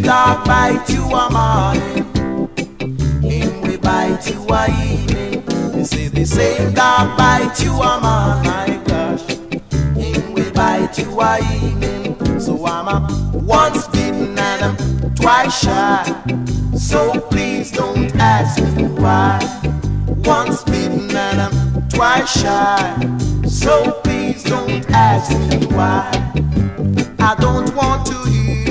dog bite you a morning, him we bite you a evening. They say the same dog bite you a morning, my gosh, him we bite you a evening. So I'm a once bitten and I'm twice shy. So please don't ask me why. Once bitten and I'm twice shy. So please don't ask me why. I don't want to hear